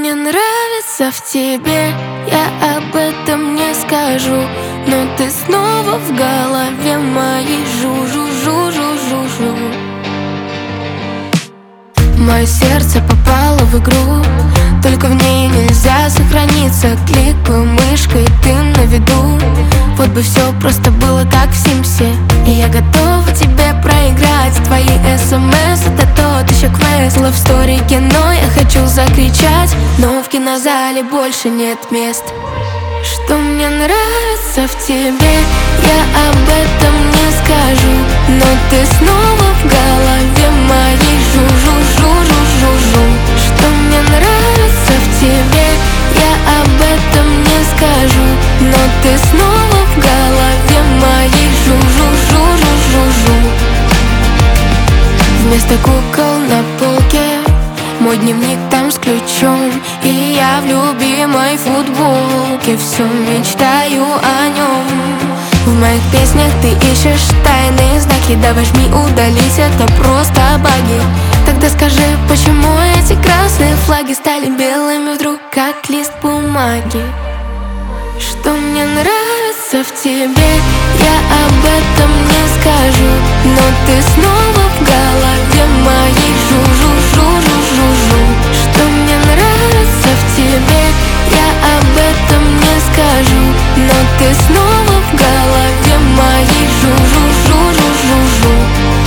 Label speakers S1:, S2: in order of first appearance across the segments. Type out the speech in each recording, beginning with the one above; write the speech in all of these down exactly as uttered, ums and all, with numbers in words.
S1: мне нравится в тебе, я об этом не скажу, но ты снова в голове моей жу-жу-жу-жу-жу-жу. Мое сердце попало в игру, только в ней нельзя сохраниться. Кликаю мышкой, ты на виду. Вот бы все просто было так в Симсе, и я готова тебе проиграть. Твои смс — это тот еще квест. Love story кино, я хочу закричать, но в кинозале больше нет мест. Что мне нравится в тебе, я об этом не скажу, но ты снова в голове моей жу-жу-жу-жу-жу-жу. Что мне нравится в тебе, я об этом не скажу, но ты снова в голове моей жу-жу-жу-жу-жу-жу. Вместо кукол на полке мой дневник там с ключом, и я в любимой футболке все мечтаю о нем. В моих песнях ты ищешь тайные знаки, да возьми удались, это просто баги. Тогда скажи, почему эти красные флаги стали белыми вдруг, как лист бумаги? Что мне нравится в тебе, я об этом не скажу, но ты снова в голове моей жу-жу-жу-жу-жу-жу. Что мне нравится в тебе, я об этом не скажу, но ты снова в голове моей жу-жу-жу-жу-жу-жу.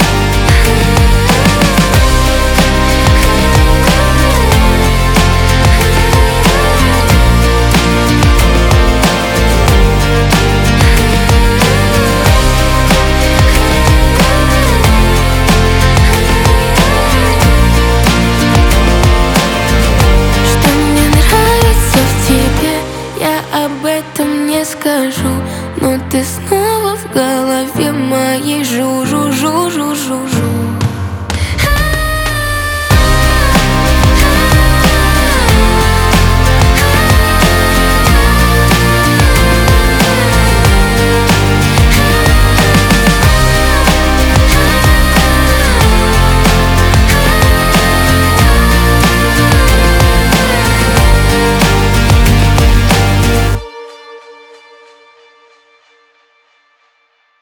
S1: Об этом не скажу, но ты снова в голове моей жу-жу-жу-жу-жу.